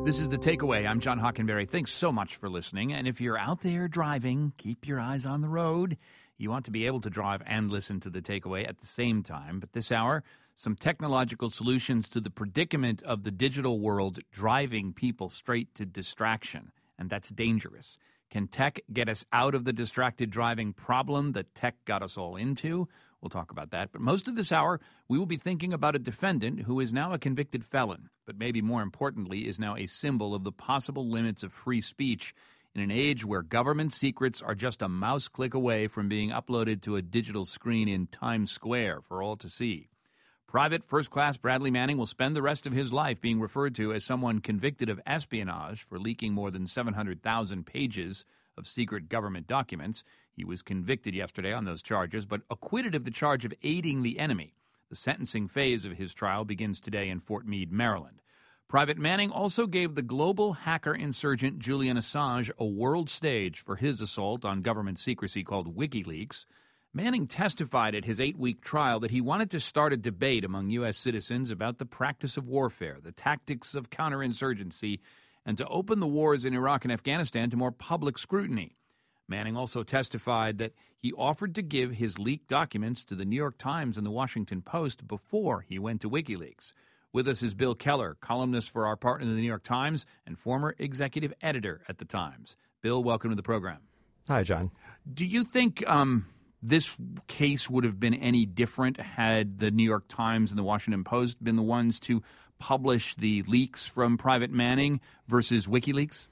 This is The Takeaway. I'm John Hockenberry. Thanks so much for listening. And if you're out there driving, keep your eyes on the road. You want to be able to drive and listen to The Takeaway at the same time. But this hour, some technological solutions to the predicament of the digital world driving people straight to distraction. And that's dangerous. Can tech get us out of the distracted driving problem that tech got us all into? We'll talk about that. But most of this hour, we will be thinking about a defendant who is now a convicted felon, but maybe more importantly is now a symbol of the possible limits of free speech in an age where government secrets are just a mouse click away from being uploaded to a digital screen in Times Square for all to see. Private First Class Bradley Manning will spend the rest of his life being referred to as someone convicted of espionage for leaking more than 700,000 pages of secret government documents. He was convicted yesterday on those charges, but acquitted of the charge of aiding the enemy. The sentencing phase of his trial begins today in Fort Meade, Maryland. Private Manning also gave the global hacker insurgent Julian Assange a world stage for his assault on government secrecy called WikiLeaks. Manning testified at his 8-week trial that he wanted to start a debate among U.S. citizens about the practice of warfare, the tactics of counterinsurgency, and to open the wars in Iraq and Afghanistan to more public scrutiny. Manning also testified that he offered to give his leaked documents to the New York Times and the Washington Post before he went to WikiLeaks. With us is Bill Keller, columnist for our partner, the New York Times, and former executive editor at the Times. Bill, welcome to the program. Hi, John. Do you think this case would have been any different had the New York Times and the Washington Post been the ones to publish the leaks from Private Manning versus WikiLeaks?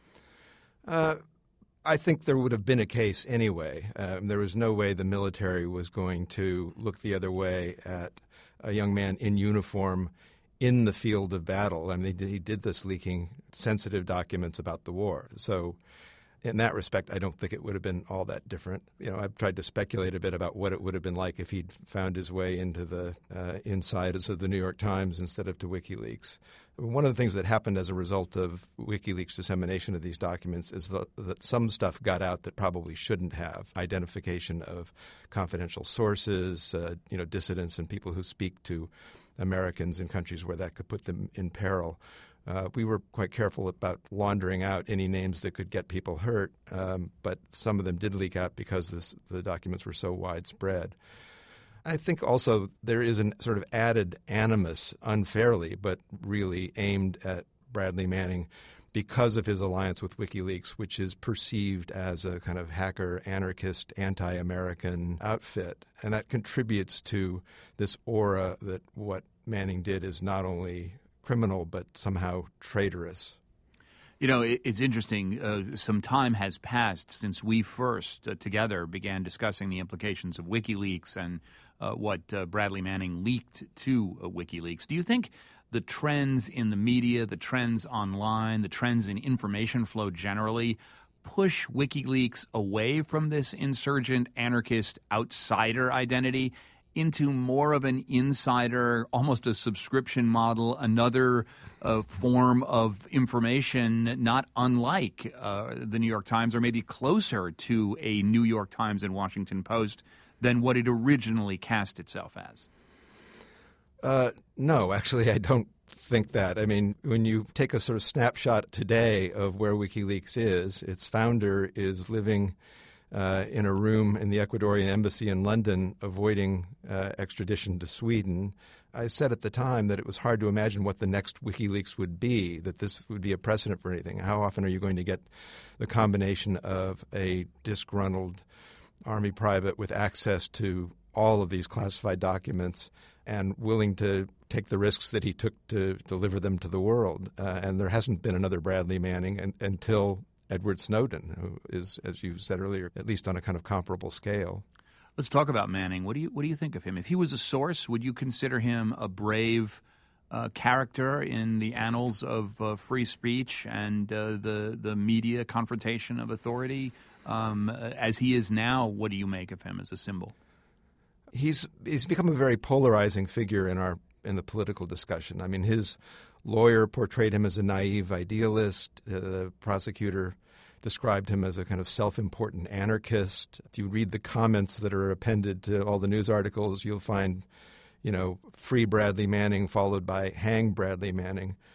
I think there would have been a case anyway. There was no way the military was going to look the other way at a young man in uniform in the field of battle. I mean, he did this leaking sensitive documents about the war. So in that respect, I don't think it would have been all that different. You know, I've tried to speculate a bit about what it would have been like if he'd found his way into the insides of the New York Times instead of to WikiLeaks. One of the things that happened as a result of WikiLeaks' dissemination of these documents is that some stuff got out that probably shouldn't have. Identification of confidential sources, dissidents and people who speak to Americans in countries where that could put them in peril. We were quite careful about laundering out any names that could get people hurt, but some of them did leak out because the documents were so widespread. I think also there is a sort of added animus, unfairly, but really aimed at Bradley Manning because of his alliance with WikiLeaks, which is perceived as a kind of hacker, anarchist, anti-American outfit. And that contributes to this aura that what Manning did is not only criminal but somehow traitorous. You know, it's interesting. Some time has passed since we first together began discussing the implications of WikiLeaks and what Bradley Manning leaked to WikiLeaks. Do you think the trends in the media, the trends online, the trends in information flow generally push WikiLeaks away from this insurgent, anarchist, outsider identity into more of an insider, almost a subscription model, another form of information not unlike the New York Times or maybe closer to a New York Times and Washington Post than what it originally cast itself as? No, actually, I don't think that. I mean, when you take a sort of snapshot today of where WikiLeaks is, its founder is living in a room in the Ecuadorian embassy in London, avoiding extradition to Sweden. I said at the time that it was hard to imagine what the next WikiLeaks would be, that this would be a precedent for anything. How often are you going to get the combination of a disgruntled Army private with access to all of these classified documents and willing to take the risks that he took to deliver them to the world? And there hasn't been another Bradley Manning until Edward Snowden, who is, as you said earlier, at least on a kind of comparable scale. Let's talk about Manning. What do you think of him? If he was a source, would you consider him a brave character in the annals of free speech and the media confrontation of authority? As he is now, what do you make of him as a symbol? He's become a very polarizing figure in the political discussion. I mean, his lawyer portrayed him as a naive idealist. The prosecutor described him as a kind of self-important anarchist. If you read the comments that are appended to all the news articles, you'll find, free Bradley Manning followed by hang Bradley Manning.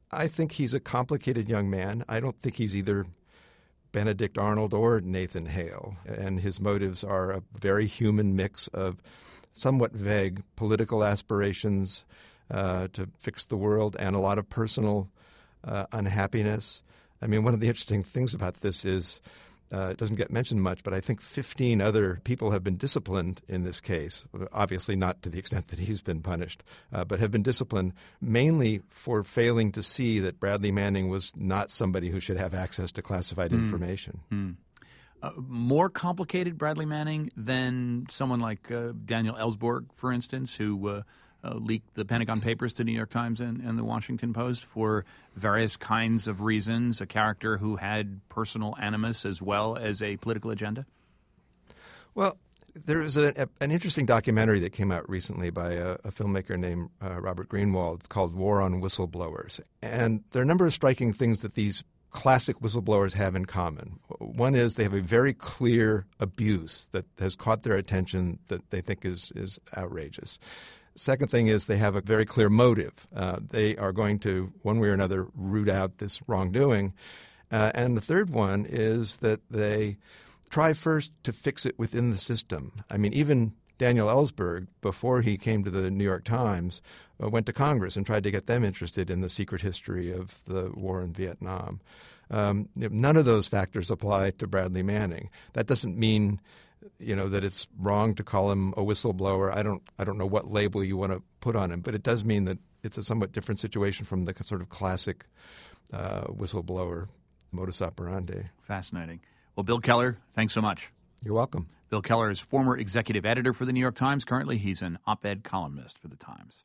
I think he's a complicated young man. I don't think he's either Benedict Arnold or Nathan Hale, and his motives are a very human mix of somewhat vague political aspirations to fix the world and a lot of personal unhappiness. I mean, one of the interesting things about this is it doesn't get mentioned much, but I think 15 other people have been disciplined in this case, obviously not to the extent that he's been punished, but have been disciplined mainly for failing to see that Bradley Manning was not somebody who should have access to classified information. More complicated, Bradley Manning, than someone like Daniel Ellsberg, for instance, who leaked the Pentagon Papers to New York Times and the Washington Post for various kinds of reasons, a character who had personal animus as well as a political agenda? Well, there is an interesting documentary that came out recently by a filmmaker named Robert Greenwald called War on Whistleblowers. And there are a number of striking things that these classic whistleblowers have in common. One is they have a very clear abuse that has caught their attention that they think is outrageous. Second thing is they have a very clear motive. They are going to, one way or another, root out this wrongdoing. And the third one is that they try first to fix it within the system. I mean, even Daniel Ellsberg, before he came to the New York Times, went to Congress and tried to get them interested in the secret history of the war in Vietnam. None of those factors apply to Bradley Manning. That doesn't mean that it's wrong to call him a whistleblower. I don't know what label you want to put on him, but it does mean that it's a somewhat different situation from the sort of classic whistleblower modus operandi. Fascinating. Well, Bill Keller, thanks so much. You're welcome. Bill Keller is former executive editor for the New York Times. Currently, he's an op-ed columnist for the Times.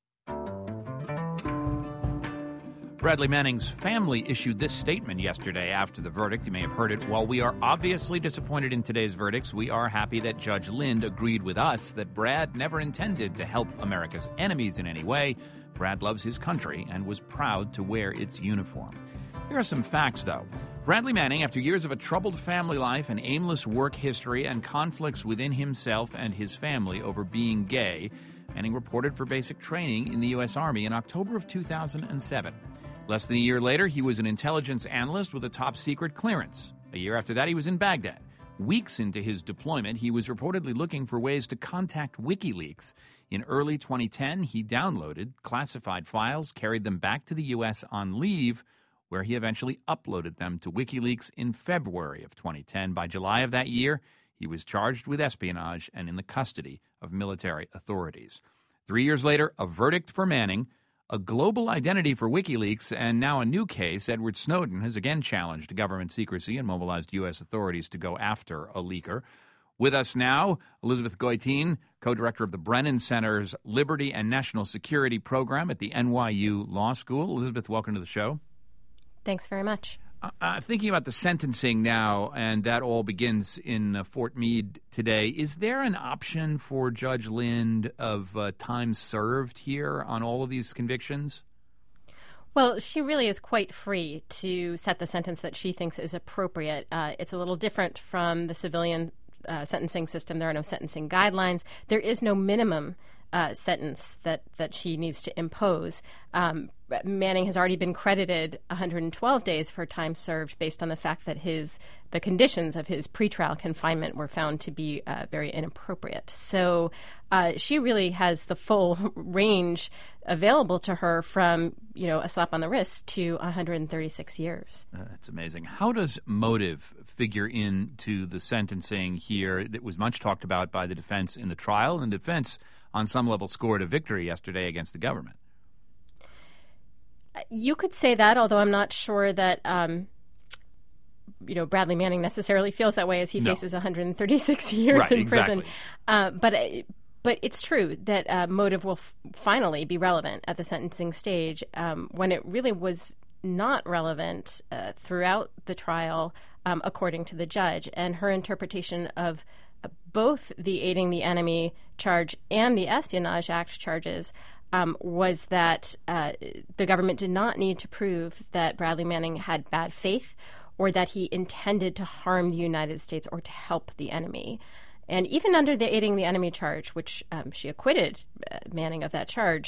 Bradley Manning's family issued this statement yesterday after the verdict. You may have heard it. While we are obviously disappointed in today's verdicts, we are happy that Judge Lind agreed with us that Brad never intended to help America's enemies in any way. Brad loves his country and was proud to wear its uniform. Here are some facts, though. Bradley Manning, after years of a troubled family life, an aimless work history, and conflicts within himself and his family over being gay, Manning reported for basic training in the U.S. Army in October of 2007. Less than a year later, he was an intelligence analyst with a top-secret clearance. A year after that, he was in Baghdad. Weeks into his deployment, he was reportedly looking for ways to contact WikiLeaks. In early 2010, he downloaded classified files, carried them back to the U.S. on leave, where he eventually uploaded them to WikiLeaks in February of 2010. By July of that year, he was charged with espionage and in the custody of military authorities. 3 years later, a verdict for Manning, a global identity for WikiLeaks, and now a new case. Edward Snowden has again challenged government secrecy and mobilized U.S. authorities to go after a leaker. With us now, Elizabeth Goitein, co-director of the Brennan Center's Liberty and National Security Program at the NYU Law School. Elizabeth, welcome to the show. Thanks very much. Thinking about the sentencing now, and that all begins in Fort Meade today, is there an option for Judge Lind of time served here on all of these convictions? Well, she really is quite free to set the sentence that she thinks is appropriate. It's a little different from the civilian sentencing system. There are no sentencing guidelines. There is no minimum sentence that she needs to impose. Manning has already been credited 112 days for time served based on the fact that the conditions of his pretrial confinement were found to be very inappropriate. So she really has the full range available to her from, a slap on the wrist to 136 years. That's amazing. How does motive figure into the sentencing here that was much talked about by the defense in the trial, and the defense on some level scored a victory yesterday against the government? You could say that, although I'm not sure that Bradley Manning necessarily feels that way as he faces 136 years in prison. But it's true that motive will finally be relevant at the sentencing stage when it really was not relevant throughout the trial, according to the judge. And her interpretation of both the aiding the enemy charge and the Espionage Act charges was that the government did not need to prove that Bradley Manning had bad faith or that he intended to harm the United States or to help the enemy. And even under the aiding the enemy charge, which she acquitted Manning of that charge,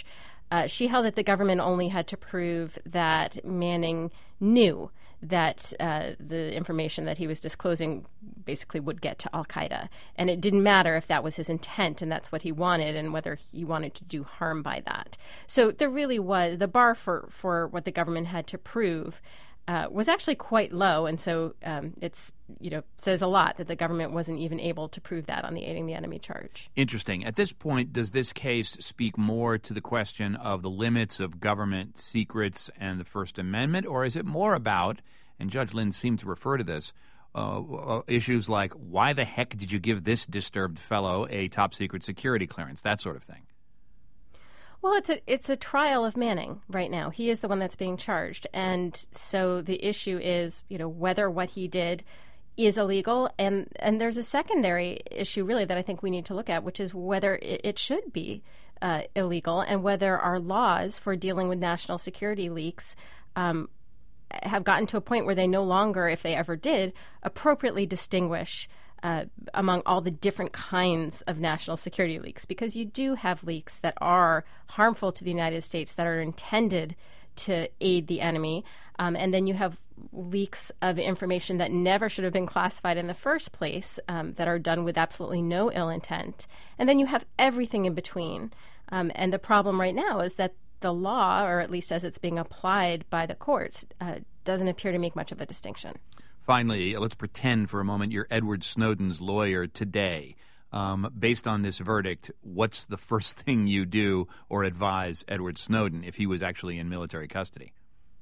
She held that the government only had to prove that Manning knew that the information that he was disclosing basically would get to al-Qaeda. And it didn't matter if that was his intent and that's what he wanted and whether he wanted to do harm by that. So there really was, the bar for what the government had to prove was actually quite low. And so it's, says a lot that the government wasn't even able to prove that on the aiding the enemy charge. Interesting. At this point, does this case speak more to the question of the limits of government secrets and the First Amendment, or is it more about, and Judge Lynn seemed to refer to this, issues like why the heck did you give this disturbed fellow a top secret security clearance, that sort of thing? Well, it's a trial of Manning right now. He is the one that's being charged. And so the issue is, whether what he did is illegal. And there's a secondary issue, really, that I think we need to look at, which is whether it should be illegal and whether our laws for dealing with national security leaks have gotten to a point where they no longer, if they ever did, appropriately distinguish among all the different kinds of national security leaks, because you do have leaks that are harmful to the United States that are intended to aid the enemy. And then you have leaks of information that never should have been classified in the first place that are done with absolutely no ill intent. And then you have everything in between. And the problem right now is that the law, or at least as it's being applied by the courts, doesn't appear to make much of a distinction. Finally, let's pretend for a moment you're Edward Snowden's lawyer today. Based on this verdict, what's the first thing you do or advise Edward Snowden if he was actually in military custody?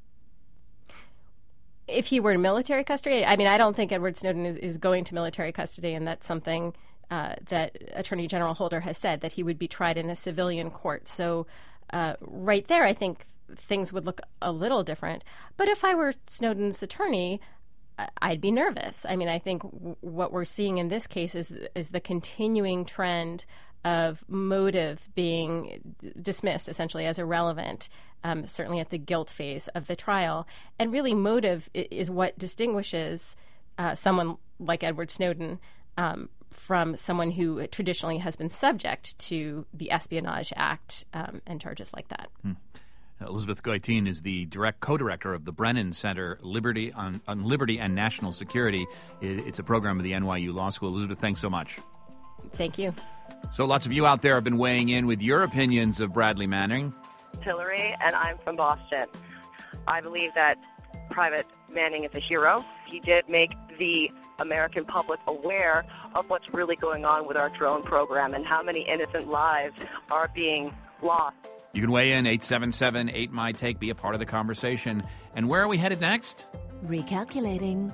If he were in military custody? I mean, I don't think Edward Snowden is going to military custody, and that's something that Attorney General Holder has said, that he would be tried in a civilian court. So right there, I think things would look a little different. But if I were Snowden's attorney, I'd be nervous. I mean, I think what we're seeing in this case is the continuing trend of motive being dismissed essentially as irrelevant, certainly at the guilt phase of the trial. And really motive is what distinguishes someone like Edward Snowden from someone who traditionally has been subject to the Espionage Act and charges like that. Elizabeth Goitein is the co-director of the Brennan Center Liberty on Liberty and National Security. It's a program of the NYU Law School. Elizabeth, thanks so much. Thank you. So lots of you out there have been weighing in with your opinions of Bradley Manning. Hillary, and I'm from Boston. I believe that Private Manning is a hero. He did make the American public aware of what's really going on with our drone program and how many innocent lives are being lost. You can weigh in 877-8MY-TAKE, be a part of the conversation. And where are we headed next? Recalculating.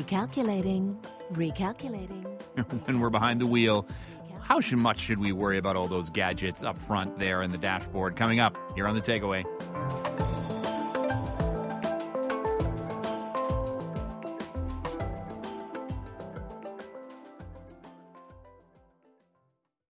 When we're behind the wheel, how much should we worry about all those gadgets up front there in the dashboard? Coming up here on The Takeaway.